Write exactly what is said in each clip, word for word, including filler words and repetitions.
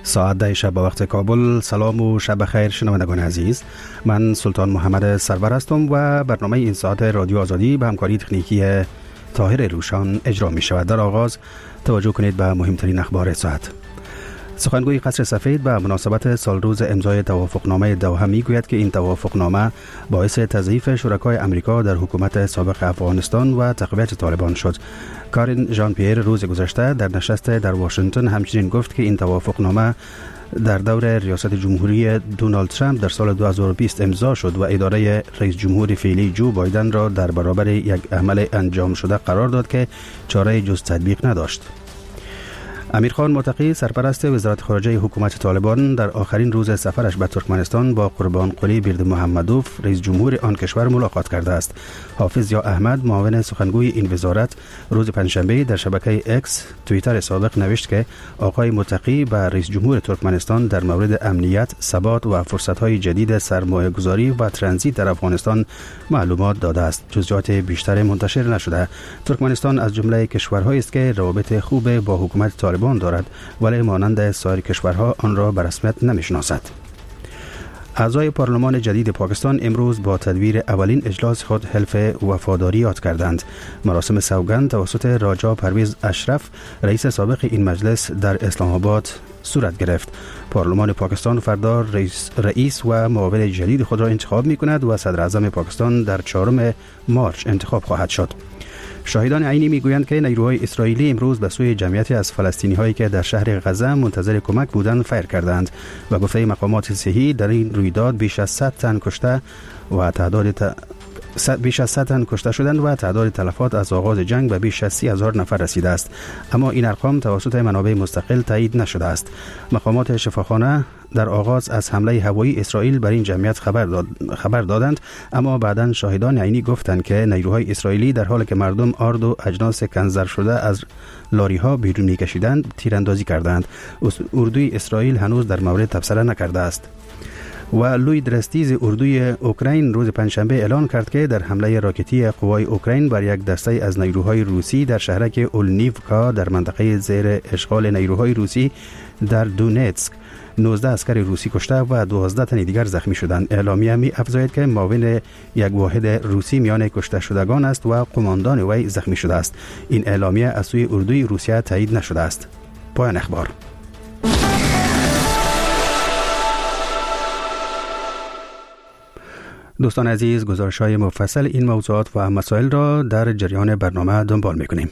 ساعت ده شب به وقت کابل. سلام و شب خیر شنوندگان عزیز، من سلطان محمد سرور هستم و برنامه این ساعت رادیو آزادی به همکاری تکنیکی طاهر روشان اجرا می شود. در آغاز توجه کنید به مهمترین اخبار ساعت. سخنگوی قصر سفید به مناسبت سال روز امضای توافقنامه دوحه می گوید که این توافقنامه باعث تضعیف شرکای امریکا در حکومت سابق افغانستان و تقویت طالبان شد. کارین ژان پیر روز گذشته در نشست در واشنگتن همچنین گفت که این توافقنامه در دور ریاست جمهوری دونالد ترامپ در سال دو هزار و بیست امضا شد و اداره رئیس جمهور فعلی جو بایدن را در برابر یک عمل انجام شده قرار داد که چاره جز تطبیق نداشت. امیر خان متقی سرپرست وزارت خارجه حکومت طالبان در آخرین روز سفرش به ترکمنستان با قربان قلی بردمحمدوف رئیس جمهور آن کشور ملاقات کرده است. حافظ یا احمد معاون سخنگوی این وزارت روز پنجشنبه در شبکه اکس توییتر سابق نوشت که آقای متقی به رئیس جمهور ترکمنستان در مورد امنیت، ثبات و فرصت‌های جدید سرمایه‌گذاری و ترانزیت در افغانستان معلومات داده است. جزئیات بیشتر منتشر نشده. ترکمنستان از جمله کشورهایی است که روابط خوب با حکومت طالبان دارد ولی مانند سایر کشورها آن را به رسمیت نمی‌شناسد. اعضای پارلمان جدید پاکستان امروز با تدویر اولین اجلاس خود حلف وفاداری یاد کردند. مراسم سوگند توسط راجا پرویز اشرف رئیس سابق این مجلس در اسلام آباد صورت گرفت. پارلمان پاکستان فردا رئیس, رئیس و معاون جدید خود را انتخاب می کند و صدر اعظم پاکستان در چهارم مارچ انتخاب خواهد شد. شاهدان عینی میگویند که نیروهای اسرائیلی امروز به سوی جمعیتی از فلسطینی هایی که در شهر غزه منتظر کمک بودند فیر کردند و گفته مقامات صحی در این رویداد بیش از صد تن کشته و تعداد ت... بیش از صد تن کشته شدند و تعداد تلفات از آغاز جنگ به بیش از سی هزار نفر رسیده است، اما این ارقام توسط منابع مستقل تایید نشده است. مقامات شفاخانه در آغاز از حمله هوایی اسرائیل بر این جمعیت خبر داد... خبر دادند، اما بعداً شاهدان عینی گفتند که نیروهای اسرائیلی در حالی که مردم آرد و اجناس کنزر شده از لاری ها بیرون می‌کشیدند تیراندازی کردند. اردوی اسرائیل هنوز در مورد تبصره نکرده است. و لوی درستیز اردوی اوکراین روز پنجشنبه اعلان کرد که در حمله راکتی قوای اوکراین بر یک دسته از نیروهای روسی در شهرک اولنیوکا در منطقه زیر اشغال نیروهای روسی در دونتسک نوزده عسکر روسی کشته و دوازده تن دیگر زخمی شدند. اعلامیه می افزاید که معاون یک واحد روسی میان کشته شدگان است و قماندان وی زخمی شده است. این اعلامیه از سوی اردوی روسیه تایید نشده است. پایان اخبار. دوستان عزیز، گزارش‌های مفصل این موضوعات و مسائل را در جریان برنامه دنبال می‌کنیم.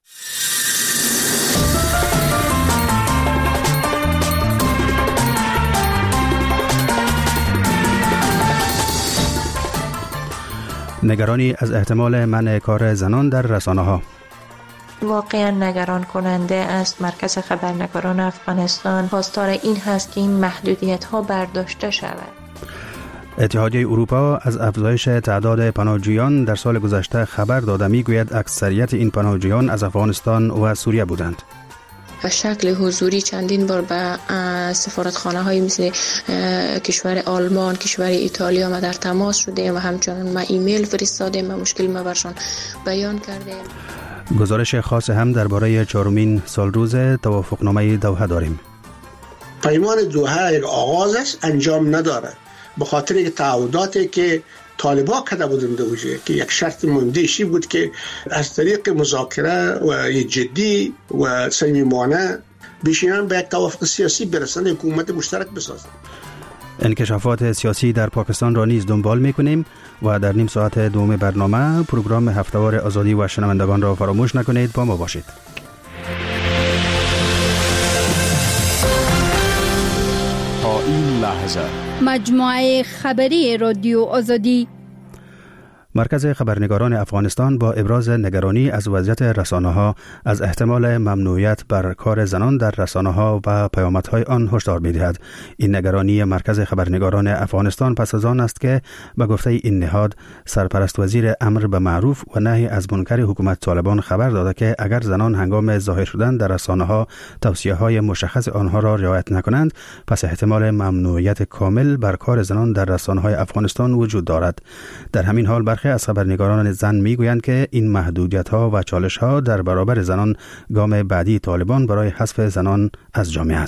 نگرانی از احتمال منع کار زنان در رسانه‌ها. واقعا نگران کننده است. مرکز خبرنگاران افغانستان خواستار این هست که این محدودیت‌ها برداشته شود. اتحادیه اروپا از افزایش تعداد پناهجویان در سال گذشته خبر داده میگوید اکثریت این پناهجویان از افغانستان و سوریه بودند. به شکل حضوری چندین بار به سفارتخانه های مثل کشور آلمان، کشور ایتالیا ما در تماس شدیم و همچنان ما ایمیل فرستادیم و مشکل ما برشان بیان کردیم. گزارش خاص هم درباره چهارمین سالروز توافقنامه دوحه داریم. پیمان دوحه یک آغاز است، انجام نداره، به خاطر یک تعهداتی که طالبان کرده بودند اوجه که یک شرط مهمشی بود که از طریق مذاکره و جدی و صمیمانه بشینن به یک توافق سیاسی برسند، حکومت مشترک بسازند. انکشافات سیاسی در پاکستان را نیز دنبال می‌کنیم و در نیم ساعت دوم برنامه پروگرام هفته‌وار آزادی و شنوندگان را فراموش نکنید. با ما باشید. تا این لحظه مجموعه خبری رادیو آزادی. مرکز خبرنگاران افغانستان با ابراز نگرانی از وضعیت رسانه‌ها از احتمال ممنوعیت بر کار زنان در رسانه‌ها و پیامدهای آن هشدار می‌دهد. این نگرانی مرکز خبرنگاران افغانستان پس از آن است که به گفته این نهاد سرپرست وزیر امر به معروف و نهی از منکر حکومت طالبان خبر داده که اگر زنان هنگام ظاهر شدن در رسانه‌ها توصیه‌های مشخص آنها را رعایت نکنند، پس احتمال ممنوعیت کامل بر کار زنان در رسانه‌های افغانستان وجود دارد. در همین حال برخی از خبرنگاران زن میگویند که این محدودیت‌ها و چالش‌ها در برابر زنان گام بعدی طالبان برای حذف زنان از جامعه است.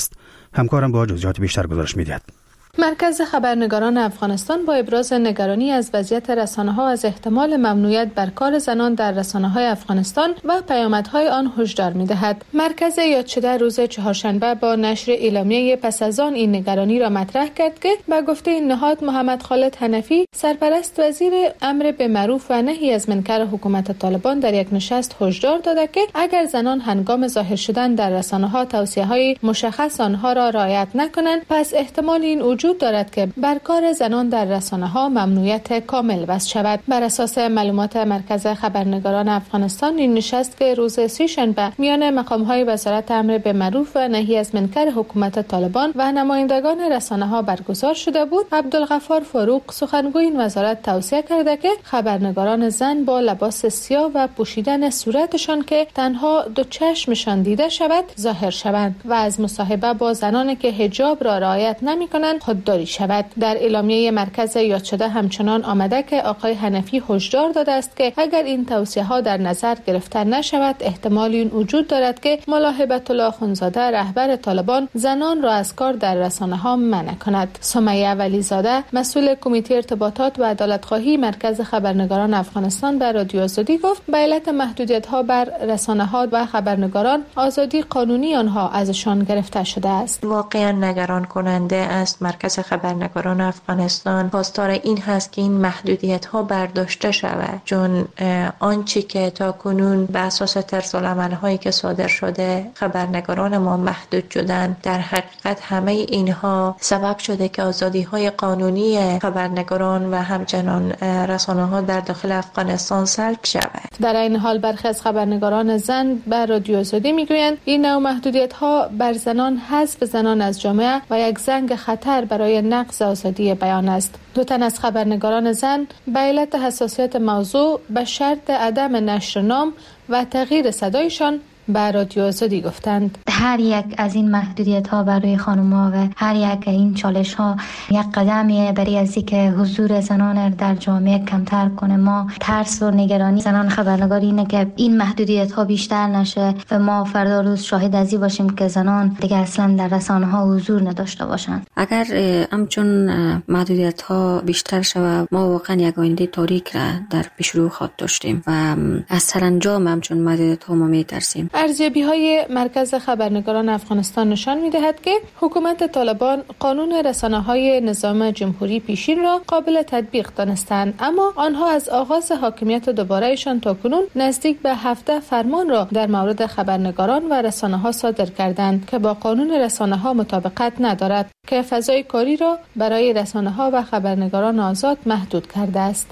همکارم با جزئیات بیشتر گزارش می‌دهد. مرکز خبرنگاران افغانستان با ابراز نگرانی از وضعیت رسانه‌ها از احتمال ممنوعیت بر کار زنان در رسانه‌های افغانستان و پیامدهای آن هشدار می‌دهد. مرکز یاد شده روز چهارشنبه با نشر اعلامیه پس از آن این نگرانی را مطرح کرد که به گفته این نهاد محمد خالد حنفی سرپرست وزیر امر به معروف و نهی از منکر حکومت طالبان در یک نشست هشدار داده که اگر زنان هنگام ظاهر شدن در رسانه‌ها توصیه‌های مشخص آنها را رعایت نکنند پس احتمال این وجود دارد که بر کار زنان در رسانه‌ها ممنوعیت کامل وضع شود. بر اساس معلومات مرکز خبرنگاران افغانستان این نشست که روز سه‌شنبه میان مقام‌های وزارت امر به معروف و نهی از منکر حکومت طالبان و نمایندگان رسانه‌ها برگزار شده بود، عبدالغفار فاروق سخنگوی این وزارت توصیه کرده که خبرنگاران زن با لباس سیاه و پوشیدن صورتشان که تنها دو چشمشان دیده شود ظاهر شوند و از مصاحبه با زنانی که حجاب را رعایت نمی‌کنند خودداری شود. در اعلامیه مرکز یاد شده همچنان آمده که آقای حنفی هشدار داده است که اگر این توصیه‌ها در نظر گرفته نشود احتمال این وجود دارد که ملا هبت الله اخوندزاده رهبر طالبان زنان را از کار در رسانه‌ها منع کند. سمیه ولیزاده مسئول کمیته ارتباطات و عدالت‌خواهی مرکز خبرنگاران افغانستان به رادیو آزادی گفت به علت محدودیت‌ها بر رسانه‌ها و خبرنگاران آزادی قانونی آنها ازشان گرفته شده است. واقعا نگران کننده است. مرکز خبرنگاران افغانستان خواستار این هست که این محدودیت ها برداشته شود، چون آنچه که تا کنون به اساس طرزالعمل هایی که صادر شده خبرنگاران ما محدود شدن، در حقیقت همه اینها سبب شده که آزادی های قانونی خبرنگاران و همچنان رسانه ها در داخل افغانستان سلب شود. در این حال برخی از خبرنگاران زن به رادیو آزادی میگویند این نوع محدودیت ها بر زنان حذف زنان از جامعه و یک زنگ خطر برای نقض آزادی بیان است. دو تن از خبرنگاران زن به علت حساسیت موضوع به شرط عدم نشر نام و تغییر صدایشان به رادیو آزادی گفتند هر یک از این محدودیت ها برای خانم‌ها و هر یک این چالش ها یک قدمی برای از اینکه حضور زنان در جامعه کمتر کنه. ما ترس و نگرانی زنان خبرنگار اینه که این محدودیت ها بیشتر نشه و ما فردا روز شاهد از این باشیم که زنان دیگه اصلا در رسانه ها حضور نداشته باشند. اگر همچون محدودیت ها بیشتر شود ما واقعا یک آینده تاریک را در پیش رو خواهد داشتیم و از سرانجام همچون محدودیت ها ما میترسیم. ارزیابی های مرکز خبرنگاران افغانستان نشان می‌دهد که حکومت طالبان قانون رسانه‌های نظام جمهوری پیشین را قابل تطبیق دانستند، اما آنها از آغاز حاکمیت دوباره‌شان تاکنون نزدیک به هفده فرمان را در مورد خبرنگاران و رسانه‌ها صادر کردند که با قانون رسانه‌ها مطابقت ندارد که فضای کاری را برای رسانه‌ها و خبرنگاران آزاد محدود کرده است.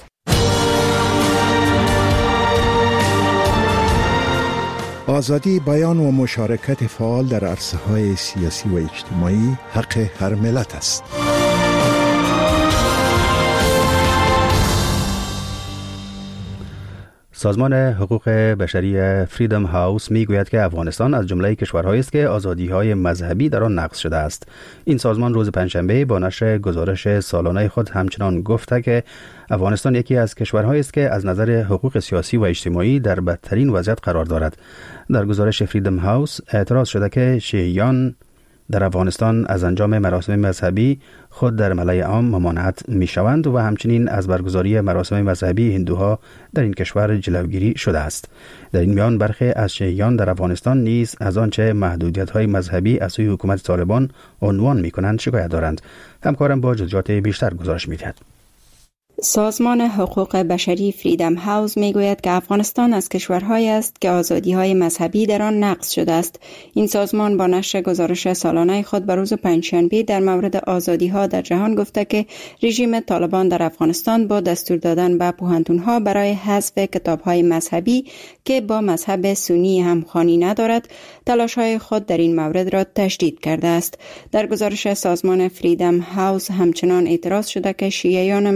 آزادی بیان و مشارکت فعال در عرصه‌های سیاسی و اجتماعی حق هر ملت است. سازمان حقوق بشری فریدم هاوس میگوید که افغانستان از جمله کشورهایی است که آزادی‌های مذهبی در آن نقض شده است. این سازمان روز پنجشنبه با نشر گزارش سالانه خود همچنان گفته که افغانستان یکی از کشورهایی است که از نظر حقوق سیاسی و اجتماعی در بدترین وضعیت قرار دارد. در گزارش فریدم هاوس اعتراض شده که شیعیان در افغانستان از انجام مراسم مذهبی خود در ملأ عام ممانعت می شوند و همچنین از برگزاری مراسم مذهبی هندوها در این کشور جلوگیری شده است. در این میان برخی از شیعیان در افغانستان نیز از آنچه محدودیت‌های مذهبی از سوی حکومت طالبان عنوان می کنند شکایت دارند. همکارم با جزئیات بیشتر گزارش می دهد. سازمان حقوق بشری فریدم هاوس میگوید که افغانستان از کشورهایی است که آزادی‌های مذهبی در آن نقض شده است. این سازمان با نشر گزارش سالانه خود بر روز پنجشنبه در مورد آزادی‌ها در جهان گفته که رژیم طالبان در افغانستان با دستور دادن به پوهنتون‌ها برای حذف کتاب‌های مذهبی که با مذهب سنی همخوانی ندارد، تلاش‌های خود در این مورد را تشدید کرده است. در گزارش سازمان فریدم هاوس همچنان اعتراض شده که شیعیان مسلمان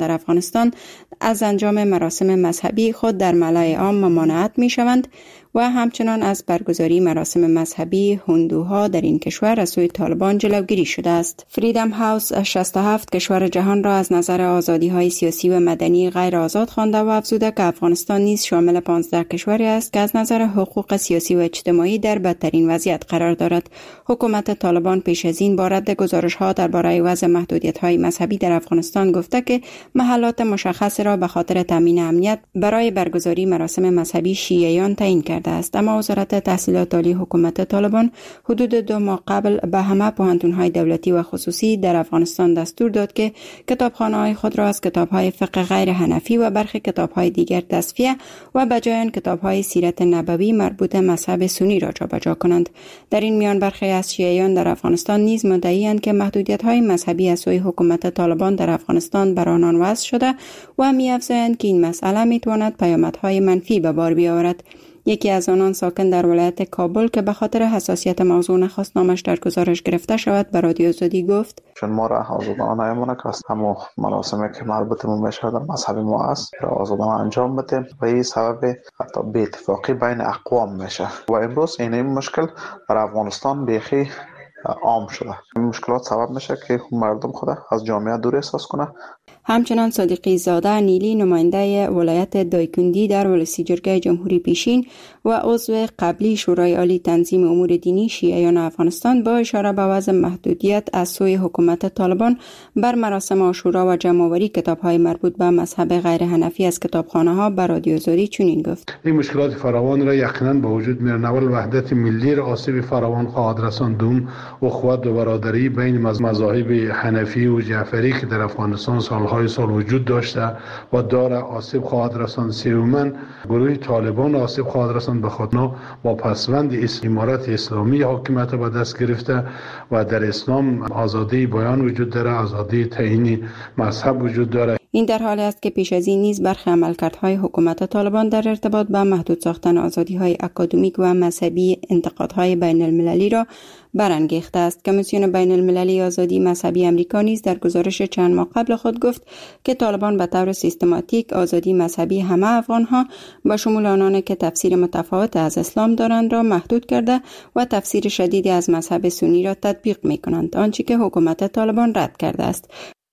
در افغانستان از انجام مراسم مذهبی خود در ملأ عام ممانعت می‌شوند و همچنان از برگزاری مراسم مذهبی هندوها در این کشور از سوی طالبان جلوگیری شده است. فریدم هاوس شصت و هفت کشور جهان را از نظر آزادی‌های سیاسی و مدنی غیر آزاد خوانده و افزوده که افغانستان نیز شامل پانزده کشوری است که از نظر حقوق سیاسی و اجتماعی در بدترین وضعیت قرار دارد. حکومت طالبان پیش از این با رد گزارش‌ها درباره وضع محدودیت‌های مذهبی در افغانستان گفته که محلات مشخص را به خاطر تامین امنیت برای برگزاری مراسم مذهبی شیعیان تعیین کرده است. اما وزارت تحصیلات عالی حکومت طالبان حدود دو ماه قبل به همه پوهنتون‌های دولتی و خصوصی در افغانستان دستور داد که کتابخانه‌های خود را از کتاب‌های فقه غیر حنفی و برخی کتاب‌های دیگر تصفیه و به جای آن کتاب‌های سیرت نبوی مربوط مذهب سنی را جابجا کنند. در این میان برخی از شیعیان در افغانستان نیز مدعی‌اند که محدودیت‌های مذهبی از سوی حکومت طالبان در افغانستان بر آنان وضع شده و می‌افزایند که این مسئله می‌تواند پیامدهای منفی به بار بیاورد. یکی از آنان ساکن در ولایت کابل که به خاطر حساسیت موضوع نخواست نامش در گزارش گرفته شود به رادیو آزادی گفت: چون ما را آزادانه نمیمونه که همون مراسمی که مربوط به میشه در مذهب ما است را آزادانه انجام بدیم و این سبب حتی بی اتفاقی بین اقوام میشه و امروز این مشکل در افغانستان بیخی عام شده. این مشکلات سبب میشه که مردم خود از جامعه دور احساس کنه. همچنان صادقی زاده نیلی نماینده ولایت دایکندی در ولسی جرگه جمهوری پیشین و عضو قبلی شورای عالی تنظیم امور دینی شیعیان افغانستان با اشاره به وضع محدودیت از سوی حکومت طالبان بر مراسم عاشورا و جمع‌آوری کتاب‌های مربوط به مذهب غیر حنفی از کتابخانه‌ها بر رادیو آزادی چنین گفت: این مشکلات فراوان را یقینا به وجود می‌آورد. اول وحدت ملی را آسیب فراوان خواهد رساند. اخوت و برادری بین مذاهب حنفی و جعفری که در افغانستان سالهای سال وجود داشته و داره آسیب خواهد رساند. سوماً گروه طالبان آسیب خواهد رساند به خاطر با پسوند امارت اسلامی حاکمیت را به دست گرفته و در اسلام آزادی بیان وجود داره، آزادی تعیین مذهب وجود داره. این در حالی است که پیش از این نیز برخی عملکردهای حکومت طالبان در ارتباط با محدود ساختن آزادی‌های اکادمیک و مذهبی انتقادهای بین المللی را برانگیخته است. کمیسیون بین المللی آزادی مذهبی امریکا نیز در گزارش چند ماه قبل خود گفت که طالبان به طور سیستماتیک آزادی مذهبی همه افغانها به شمول آنانی که تفسیر متفاوت از اسلام دارند را محدود کرده و تفسیر شدیدی از مذهب سنی را تطبیق می‌کنند، آنچه که حکومت طالبان رد کرده است.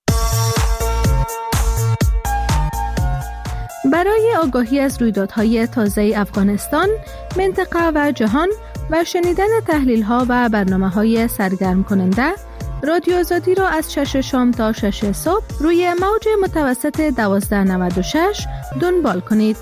برای آگاهی از رویدادهای تازه افغانستان، منطقه و جهان و شنیدن تحلیل‌ها و برنامه‌های سرگرم کننده، رادیو آزادی را از شش شام تا شش صبح روی موج متوسط دوازده نود و شش دنبال کنید.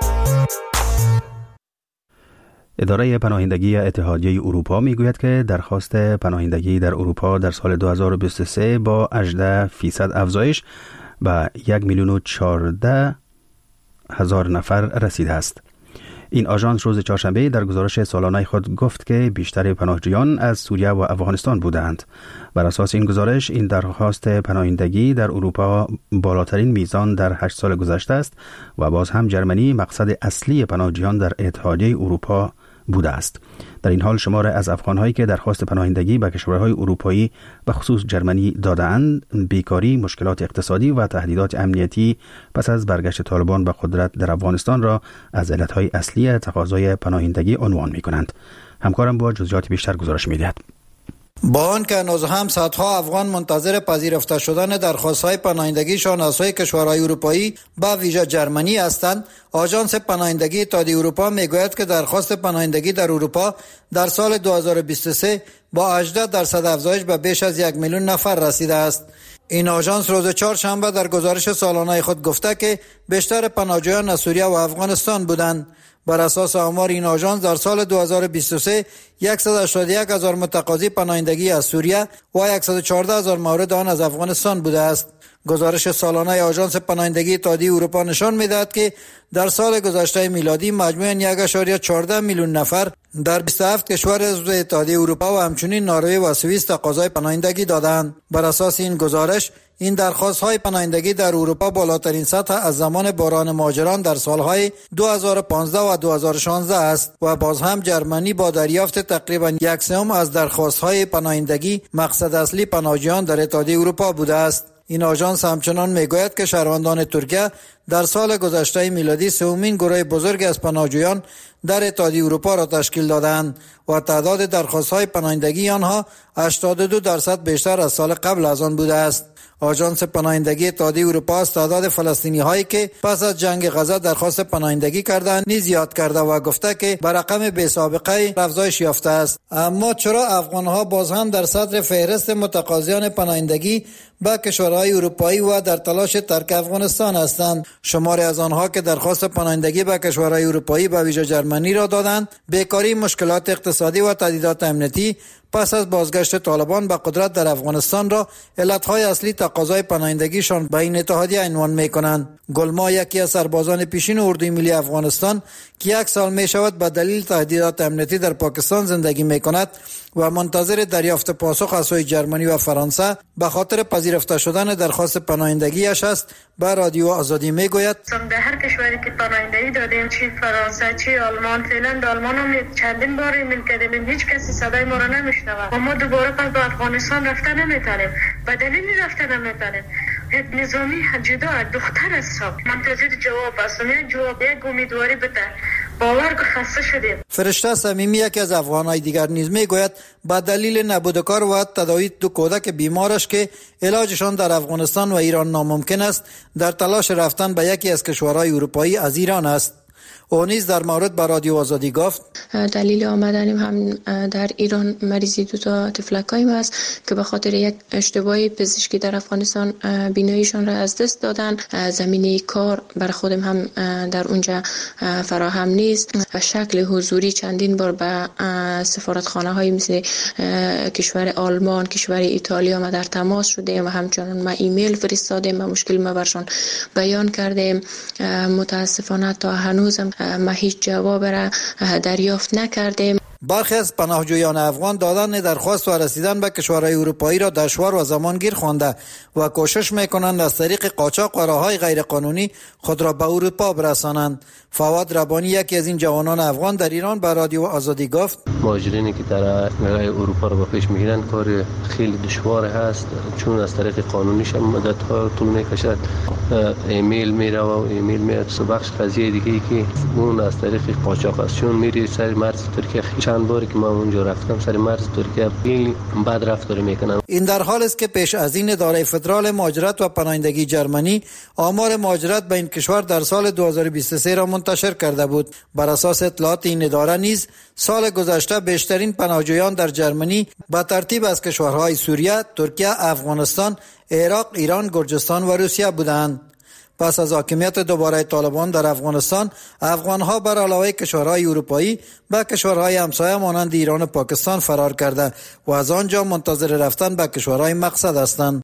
اداره پناهندگی اتحادیه اروپا میگوید که درخواست پناهندگی در اروپا در سال دو هزار و بیست و سه با هجده فیصد افزایش به یک میلیون و چهارده هزار نفر رسیده است. این آژانس روز چهارشنبه در گزارش سالانه خود گفت که بیشتر پناهجویان از سوریه و افغانستان بودند. بر اساس این گزارش، این درخواست پناهندگی در اروپا بالاترین میزان در هشت سال گذشته است و باز هم جرمنی مقصد اصلی پناهجویان در اتحادیه اروپا بوده است. در این حال شمار از افغان‌هایی که درخواست پناهندگی به کشورهای اروپایی به خصوص جرمنی داده‌اند، بیکاری، مشکلات اقتصادی و تهدیدات امنیتی پس از برگشت طالبان به قدرت در افغانستان را از علتهای اصلی تقاضای پناهندگی عنوان می‌کنند. همکارم با جزئیات بیشتر گزارش می‌دهد. با آنکه هنوز هم صدها افغان منتظر پذیرفته شدن درخواست‌های پناهندگیشان از سوی کشورهای اروپایی به ویژه جرمنی هستند، آژانس پناهندگی اتحادیه اروپا میگوید که درخواست پناهندگی در اروپا در سال دو هزار و بیست و سه با هجده درصد افزایش به بیش از یک میلیون نفر رسیده است. این آژانس روز چهارشنبه در گزارش سالانه خود گفته که بیشتر پناهجویان از سوریه و افغانستان بودند. بر اساس آمار این آژانس در سال دو هزار و بیست و سه صد و هشتاد و یک هزار متقاضی پناهندگی از سوریه و صد و چهارده هزار مورد آن از افغانستان بوده است. گزارش سالانه آژانس پناهندگی اتحادیه اروپا نشان می‌دهد که در سال گذشته میلادی مجموعاً یک ممیز چهارده میلیون نفر در بیست و هفت کشور عضو اتحادیه اروپا و همچنین نروژ و سوئیس تقاضای پناهندگی دادند. بر اساس این گزارش، این درخواست‌های پناهندگی در اروپا بالاترین سطح از زمان بحران مهاجران در سالهای دو هزار و پانزده و دو هزار و شانزده است و باز هم جرمنی با دریافت تقریباً یک سوم از درخواست‌های پناهندگی مقصد اصلی پناهجویان در اتحادیه اروپا بوده است. این آژانس همچنان میگوید که شهروندان ترکیه در سال گذشته میلادی سومین گروه بزرگ از پناهجویان در اتحادیه اروپا را تشکیل دادند و تعداد درخواست‌های پناهندگی آنها هشتاد و دو درصد بیشتر از سال قبل از آن بوده است. آژانس پناهندگی اتحادیه اروپا از تعداد فلسطینی هایی که پس از جنگ غزه درخواست پناهندگی کردند نیز یاد کرده و گفته که به رقم بی سابقه افزایش یافته است. اما چرا افغان ها باز هم در صدر فهرست متقاضیان پناهندگی به کشورهای اروپایی و در تلاش ترک افغانستان هستند؟ شماری از آنها که درخواست پناهندگی به کشورهای اروپایی به ویژه جرمنی را دادند، بیکاری، مشکلات اقتصادی و تهدیدات امنیتی پس از بازگشت طالبان به قدرت در افغانستان را علتهای اصلی تقاضای پناهندگیشان به این اتحادیه عنوان می‌کنند. گلما، یکی از سربازان پیشین اردوی ملی افغانستان که یک سال می شود به دلیل تهدیدات امنیتی در پاکستان زندگی می کند و منتظر دریافت پاسخ از سوی جرمنی و فرانسه به خاطر پذیرفته شدن درخواست پناهندگیش است، به رادیو آزادی می گوید در هر کشوری که پناهندگی دادیم، چی فرانسه چی آلمان، فعلا به آلمان هم چندین بار ایمیل کردیم، هیچ کسی صدای ما را نمیشنوه و ما دوباره پس به افغانستان رفته نمیتونیم. به دلیلی رفته نمیتونیم، نظامی جدا دختر است، منتظر جواب است. یک جواب، یک امیدواری بده. باور که خسته شدیم. فرشته صمیمی، یکی از افغان‌های دیگر نیز میگوید با دلیل نبود کار و تداوی دو کودک بیمارش که علاجشان در افغانستان و ایران ناممکن است، در تلاش رفتن به یکی از کشورهای اروپایی از ایران است. او نیز در مورد به رادیو آزادی گفت دلیل آمدنیم هم در ایران مریضی دو تا تفلکایم است که به خاطر یک اشتباهی پزشکی در افغانستان بیناییشان را از دست دادن. زمینه کار بر خودم هم در اونجا فراهم نیست. شکل حضوری چندین بار به سفارتخانه های مثل کشور آلمان، کشور ایتالیا ما در تماس شدیم و همچنان ما ایمیل فرستادیم و مشکل ما برشان بیان کردیم. متاسفانه تا هنوزم ما هیچ جواب را دریافت نکردیم. برخی از پناهجویان افغان دادن درخواست و رسیدن به کشورهای اروپایی را دشوار و زمانگیر خوانده و کوشش میکنند از طریق قاچاق و راههای غیرقانونی خود را به اروپا برسانند. فواد ربانی، یکی از این جوانان افغان، در ایران به رادیو آزادی گفت مهاجرینی که در اروپا را به پیش میگیرند کار خیلی دشوار هست، چون از طریق قانونیش هم مدت ها طول میکشد. ایمیل میره و ایمیل میاد. بخش قضیه دیگه ای که اون از طریق قاچاق است، چون میری سر مرز ترکیه. چند باری که من اونجا رفتم سر مرز ترکیه خیلی بد رفتاری میکنن. این در حال است که پیش از این اداره فدرال مهاجرت و پناهندگی جرمنی آمار مهاجرت به این کشور در سال دو هزار و بیست و سه را منتشر کرده بود. بر اساس اطلاعات این اداره نیز سال گذشته بیشترین پناهجویان در جرمنی به ترتیب از کشورهای سوریه، ترکیه، افغانستان، عراق، ایران، گرجستان و روسیه بودند. پس از حاکمیت دوباره طالبان در افغانستان، افغانها بر علاوه کشورهای اروپایی به کشورهای همسایه مانند ایران و پاکستان فرار کرده و از آنجا منتظر رفتن به کشورهای مقصد هستند.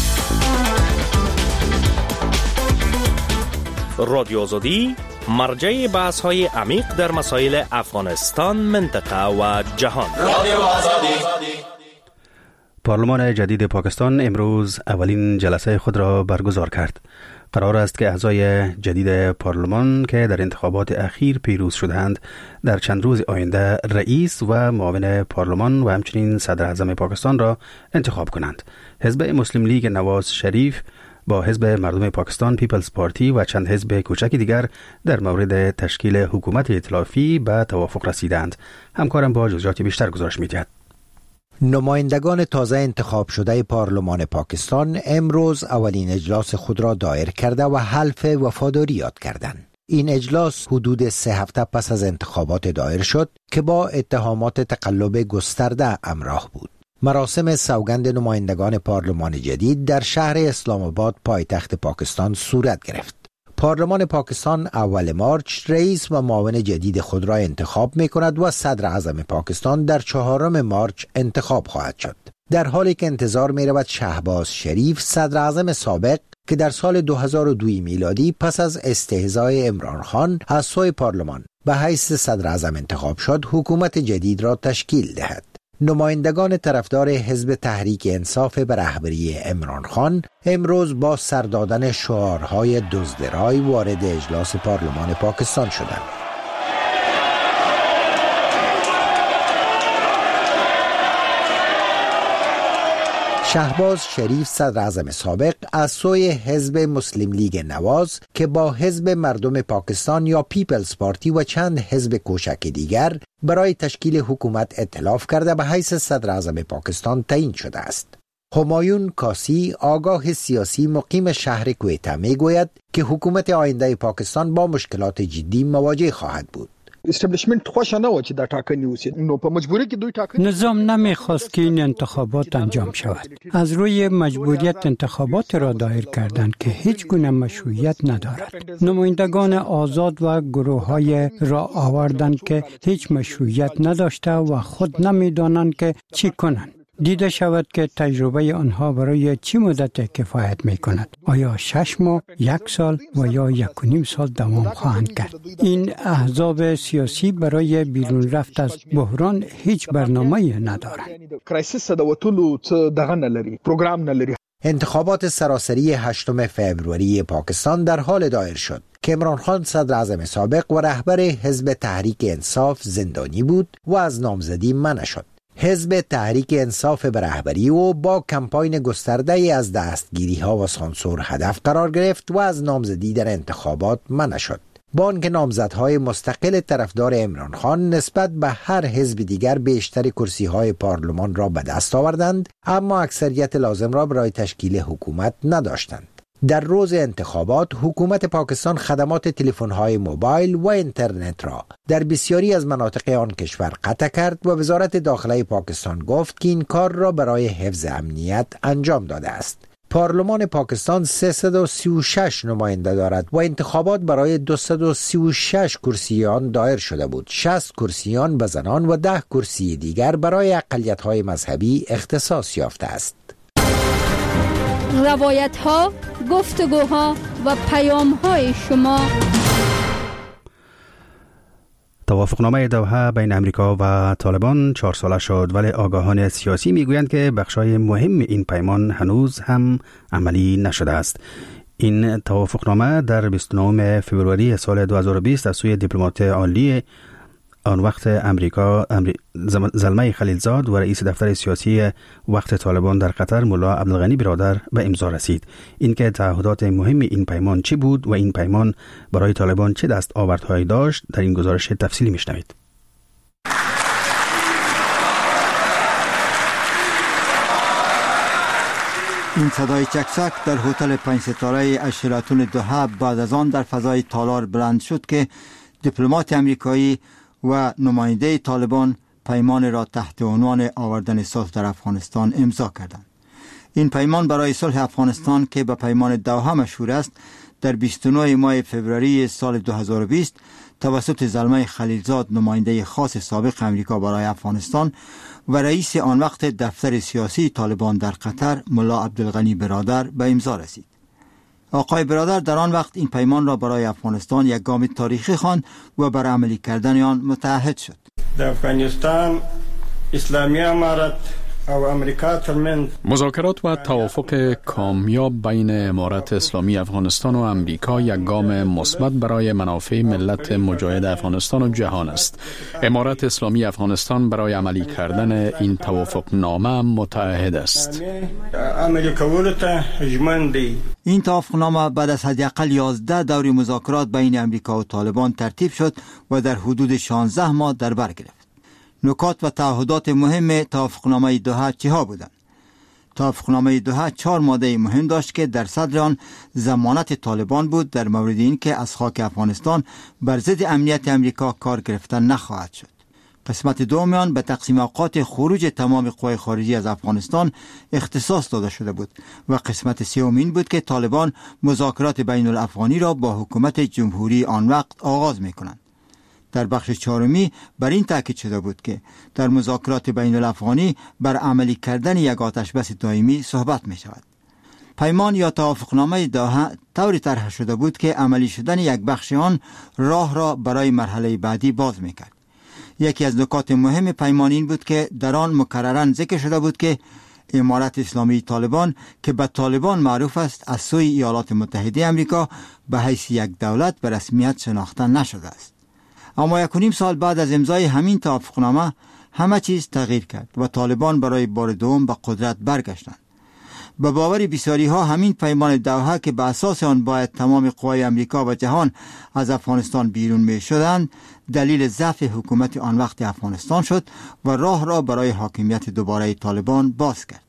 رادیو آزادی مرجع بحث های عمیق در مسائل افغانستان، منطقه و جهان. رادیو آزادی. پارلمان جدید پاکستان امروز اولین جلسه خود را برگزار کرد. قرار است که اعضای جدید پارلمان که در انتخابات اخیر پیروز شدند در چند روز آینده رئیس و معاون پارلمان و همچنین صدر اعظم پاکستان را انتخاب کنند. حزب مسلم لیگ نواز شریف با حزب مردم پاکستان پیپلز پارتی و چند حزب کوچک دیگر در مورد تشکیل حکومت ائتلافی به توافق رسیدند. همکارم با جزئیات بیشتر گزارش می‌دهد. نمایندگان تازه انتخاب شده پارلمان پاکستان امروز اولین اجلاس خود را دایر کرده و حلف وفاداری یاد کردند. این اجلاس حدود سه هفته پس از انتخابات دایر شد که با اتهامات تقلب گسترده همراه بود. مراسم سوگند نمایندگان پارلمان جدید در شهر اسلام آباد پایتخت پاکستان صورت گرفت. پارلمان پاکستان اول مارچ رئیس و معاون جدید خود را انتخاب می کند و صدر اعظم پاکستان در چهارم مارچ انتخاب خواهد شد. در حالی که انتظار می رود شهباز شریف صدر اعظم سابق که در سال دو هزار و دو میلادی پس از استهزای عمران خان از سوی پارلمان به حیث صدر اعظم انتخاب شد حکومت جدید را تشکیل دهد. نمایندگان طرفدار حزب تحریک انصاف به رهبری عمران خان امروز با سر دادن شعارهای دزدرای وارد اجلاس پارلمان پاکستان شدند. شهباز شریف صدر اعظم سابق از سوی حزب مسلم لیگ نواز که با حزب مردم پاکستان یا پیپلز پارتی و چند حزب کوچک دیگر برای تشکیل حکومت ائتلاف کرده به حیث صدر اعظم پاکستان تعیین شده است. همایون کاسی آگاه سیاسی مقیم شهر کویتا می گوید که حکومت آینده پاکستان با مشکلات جدی مواجه خواهد بود. استبلیشمنت خوش نه و چې دا ټاکنې وشي نو په مجبوری کې دوی ټاکنې نظام نمیخواست که این انتخابات انجام شود. از روی مجبوریت انتخابات را دایر کردند که هیچ گونه مشروعیت ندارد. نمایندگان آزاد و گروه های را آوردند که هیچ مشروعیت نداشته و خود نمیدانند که چی کنند. دیده شود که تجربه آنها برای چی مدت کفایت می کند. آیا شش ماه، یک سال و یا یک و نیم سال دوام خواهند کرد. این احزاب سیاسی برای بیرون رفت از بحران هیچ برنامه ندارند. انتخابات سراسری هشتم فوریه پاکستان در حال دایر شد که عمران خان صدر اعظم سابق و رهبر حزب تحریک انصاف زندانی بود و از نامزدی منع شد. حزب تحریک انصاف به رهبری او با کمپاین گسترده از دستگیری ها و سانسور هدف قرار گرفت و از نامزدی در انتخابات منع شد. با آنکه نامزدهای مستقل طرفدار عمران خان نسبت به هر حزب دیگر بیشتر کرسی های پارلمان را به دست آوردند، اما اکثریت لازم را برای تشکیل حکومت نداشتند. در روز انتخابات حکومت پاکستان خدمات تلفن‌های موبایل و اینترنت را در بسیاری از مناطق آن کشور قطع کرد و وزارت داخله پاکستان گفت که این کار را برای حفظ امنیت انجام داده است. پارلمان پاکستان سیصد و سی و شش نماینده دارد و انتخابات برای دویست و سی و شش کرسی آن دایر شده بود. شصت کرسی آن به زنان و ده کرسی دیگر برای اقلیت‌های مذهبی اختصاص یافته است. روایت ها، گفتگوها و پیام های شما. توافقنامه دوحه بین امریکا و طالبان چهار ساله شد، ولی آگاهان سیاسی میگویند که بخشای مهم این پیمان هنوز هم عملی نشده است. این توافقنامه در بیست و نهم فوریه سال دو هزار و بیست از سوی دیپلمات عالی آن وقت امریکا امری... زلمه خلیلزاد و رئیس دفتر سیاسی وقت طالبان در قطر ملا عبدالغنی برادر به امضا رسید. اینکه تعهدات مهم این پیمان چی بود و این پیمان برای طالبان چه دست آوردهایی داشت در این گزارش تفصیلی میشنوید. این صدای چکچک در هتل پنج ستاره از شراتون دوحه بعد از آن در فضای تالار بلند شد که دیپلمات امریکایی و نماینده طالبان پیمان را تحت عنوان آوردن صلح در افغانستان امضا کردند. این پیمان برای صلح افغانستان که به پیمان دوحه مشهور است، در بیست و نه ماه فوریه سال دو هزار و بیست توسط زلمه خلیلزاد نماینده خاص سابق امریکا برای افغانستان و رئیس آن وقت دفتر سیاسی طالبان در قطر ملا عبدالغنی برادر به امضا رسید. آقای برادر در آن وقت این پیمان را برای افغانستان یک گام تاریخی خواند و بر عملی کردن آن متعهد شد. در افغانستان اسلامی امارت او امریکا ترمن مذاکرات و توافق کامیاب بین امارت اسلامی افغانستان و امریکا یک گام مثبت برای منافع ملت مجاهد افغانستان و جهان است. امارت اسلامی افغانستان برای عملی کردن این توافق نامه متعهد است. عملی کولته ژمنده. این توافق نامه بعد از حداقل یازده دور مذاکرات بین امریکا و طالبان ترتیب شد و در حدود شانزده ماه در بر گرفت. نکات و تعهدات مهم توافقنامه دوحه چه بودند؟ توافقنامه دوحه چهار ماده مهم داشت که در صدر آن ضمانت طالبان بود در مورد این که از خاک افغانستان بر ضد امنیت امریکا کار گرفتن نخواهد شد. قسمت دوم آن به تقسیم اوقات خروج تمام قوای خارجی از افغانستان اختصاص داده شده بود و قسمت سوم این بود که طالبان مذاکرات بین الافغانی را با حکومت جمهوری آن وقت آغاز می‌کنند. در بخش چهارمی بر این تاکید شده بود که در مذاکرات بین الافغانی بر عملی کردن یک آتش بس دائمی صحبت می شود. پیمان یا توافقنامه دوحه طوری طرح شده بود که عملی شدن یک بخش آن راه را برای مرحله بعدی باز می کرد. یکی از نکات مهم پیمان این بود که در آن مکرراً ذکر شده بود که امارت اسلامی طالبان که به طالبان معروف است از سوی ایالات متحده امریکا به حیث یک دولت به رسمیت شناخته نشده است. اما یک و نیم سال بعد از امضای همین توافقنامه همه چیز تغییر کرد و طالبان برای بار دوم به قدرت برگشتند. به باور بسیاری ها همین پیمان دوحه که به اساس آن باید تمام قوای امریکا و جهان از افغانستان بیرون می شدند دلیل ضعف حکومت آن وقت افغانستان شد و راه را برای حاکمیت دوباره طالبان باز کرد.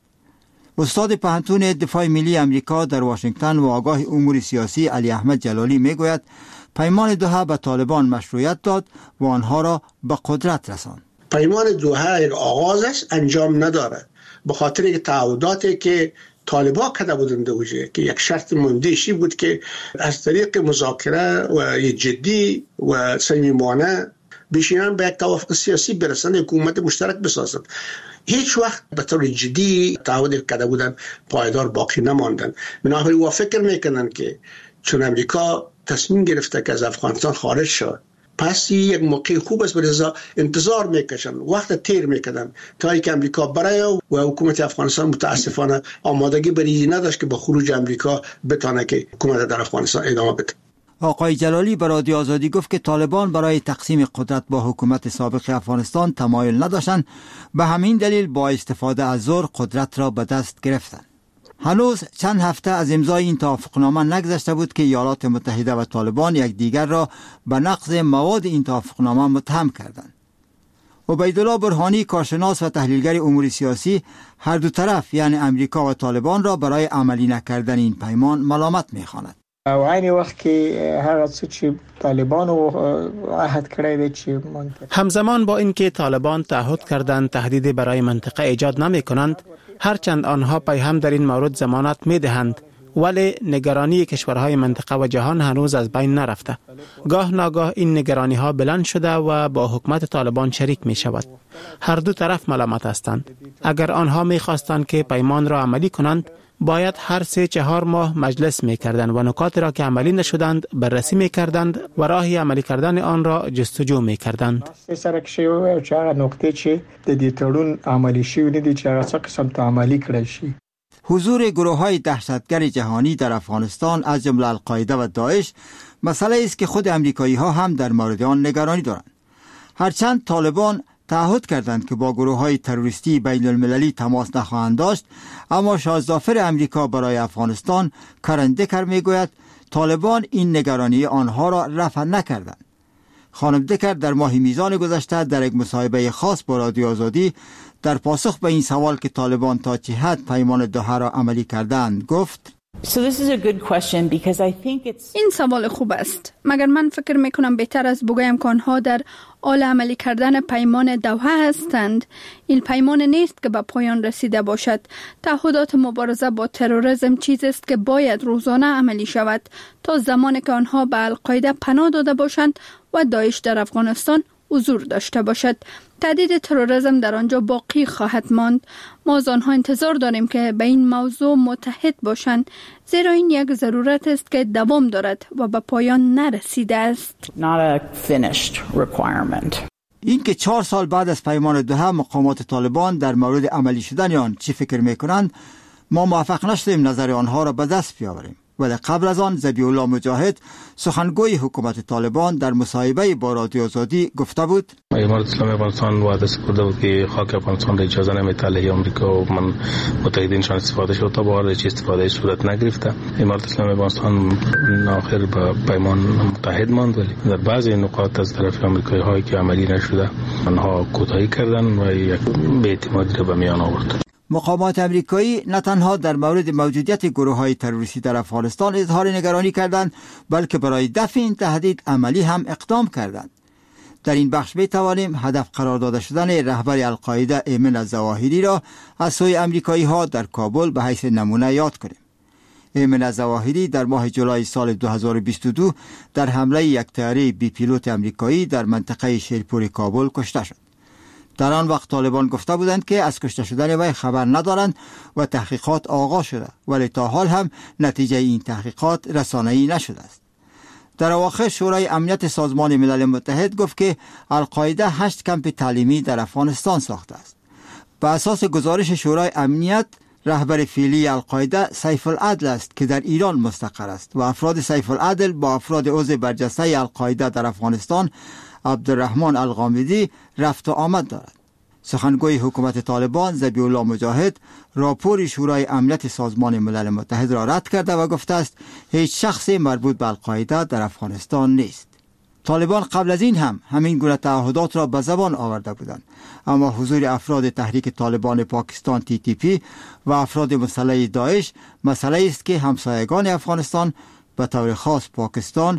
استاد پوهنتون دفاع ملی امریکا در واشنگتن و آگاه امور سیاسی علی احمد جلالی می گوید پیمان دوحه به طالبان مشروعیت داد و آنها را به قدرت رساند. پیمان دوحه یک آغازش انجام ندارد به خاطر یک تعهداتی که طالبان کرده بودند اوجه که یک شرط مندهشی بود که از طریق مذاکره و جدی و صمیمانه بشینن به یک توافق سیاسی برسند، حکومت مشترک بسازند. هیچ وقت به طور جدی تعهد کرده بودند پایدار باقی نماندند. بنابراین و فکر میکنن که چون امریکا تصمیم گرفته که از افغانستان خارج شد پس یک موقع خوب است برای انتظار میکشن، وقت تیر میکردن تا اینکه امریکا برای و حکومت افغانستان متاسفانه آمادگی برای نداشت که با خروج امریکا بتونه که حکومت در افغانستان ادامه بده. آقای جلالی به رادیو آزادی گفت که طالبان برای تقسیم قدرت با حکومت سابق افغانستان تمایل نداشتند، به همین دلیل با استفاده از زور قدرت را به دست گرفتند. هنوز چند هفته از امضای این توافقنامه نگذشته بود که ایالات متحده و طالبان یکدیگر را به نقض مواد این توافقنامه متهم کردند. عبیدالله برهانی کارشناس و تحلیلگر امور سیاسی هر دو طرف یعنی امریکا و طالبان را برای عملی نکردن این پیمان ملامت می‌خواند. او عین وخت کې هغه څه چې طالبان عهد کړی دی چې همزمان با اینکه طالبان تعهد کردند تهدیدی برای منطقه ایجاد نمی کنند، هرچند آنها پیهم در این مورد ضمانت می دهند، ولی نگرانی کشورهای منطقه و جهان هنوز از بین نرفته. گاه ناگاه این نگرانی ها بلند شده و با حکومت طالبان شریک می شود. هر دو طرف ملامت هستند. اگر آنها می خواستند که پیمان را عملی کنند، باید هر سه چهار ماه مجلس می کردند و نکات را که عملی نشدند بررسی می کردند و راهی عملی کردن آن را جستجو می کردند. سره کې یو چې هغه نقطې چې د دې تړون عملی شوی نه دي چې هغه څه قسم ته عملی کړی شي. حضور گروه‌های دهشتگر جهانی در افغانستان از جمله القاعده و داعش مسئله است که خود امریکایی‌ها هم در مورد آن نگرانی دارند. هرچند طالبان تعهد کردند که با گروه‌های تروریستی بین المللی تماس نخواهند داشت، اما شاهزادفر امریکا برای افغانستان کرن دکر میگوید طالبان این نگرانی آنها را رفع نکردند. خانم دکر در ماه میزان گذشته در یک مصاحبه خاص با رادیو آزادی در پاسخ به این سوال که طالبان تا چه حد پیمان دوحه را عملی کردند گفت: این سوال خوب است، مگر من فکر میکنم بهتر است بگویم که آنها در حال عملی کردن پیمان دوحه هستند. این پیمان نیست که به پایان رسیده باشد. تعهدات مبارزه با تروریسم چیزی است که باید روزانه عملی شود تا زمانی که آنها به القاعده پناه داده باشند و داعش در افغانستان حضور داشته باشد. تهدید تروریسم در آنجا باقی خواهد ماند. ما از آنها انتظار داریم که به این موضوع متحد باشند، زیرا این یک ضرورت است که دوام دارد و به پایان نرسیده است. این که چهار سال بعد از پیمان دوحه مقامات طالبان در مورد عملی شدن آن چی فکر میکنند، ما موفق نشدیم نظر آنها را به دست بیاوریم. ولی قبل از آن ذبیح الله مجاهد سخنگوی حکومت طالبان در مصاحبه با رادیو آزادی گفته بود: امارت اسلامی افغانستان وعده سپرده بود که خاک افغانستان را اجازه نمیده علیه آمریکا و من متحدینشان استفاده شد، تا به حال هیچ استفاده صورت نگرفته. امارت اسلامی افغانستان آخر به پیمان متحد ماند، ولی در بعضی نقاط از طرف آمریکایی هایی که عملی نشده آنها کوتاهی کردند و یک بی‌اعتمادی را به میان آورد. مقامات امریکایی نه تنها در مورد موجودیت گروه‌های تروریستی در افغانستان اظهار نگرانی کردند، بلکه برای دفع این تهدید عملی هم اقدام کردند. در این بخش می‌توانیم هدف قرار داده شدن رهبر القاعده ایمن الظواهری را از سوی امریکایی‌ها در کابل به حیث نمونه یاد کنیم. ایمن الظواهری در ماه جولای سال دو هزار و بیست و دو در حمله یک طیاره بی پیلوت امریکایی در منطقه شیرپور کابل کشته شد. در آن وقت طالبان گفته بودند که از کشته شدن وی خبر ندارند و تحقیقات آغاز شده، ولی تا حال هم نتیجه این تحقیقات رسانه‌ای نشده است. در اواخر شورای امنیت سازمان ملل متحد گفت که القاعده هشت کمپ تعلیمی در افغانستان ساخته است. بر اساس گزارش شورای امنیت، رهبر فعلی القاعده سیف العدل است که در ایران مستقر است و افراد سیف العدل با افراد عضو برجسته القاعده در افغانستان عبدالرحمن الغامدی رفت و آمد دارد. سخنگوی حکومت طالبان ذبیح الله مجاهد راپور شورای امنیت سازمان ملل متحد را رد کرده و گفته است هیچ شخصی مربوط به القاعده در افغانستان نیست. طالبان قبل از این هم همین گونه تعهدات را به زبان آورده بودند، اما حضور افراد تحریک طالبان پاکستان تی تی پی و افراد مسلح داعش مسئله است که همسایگان افغانستان به طور خاص پاکستان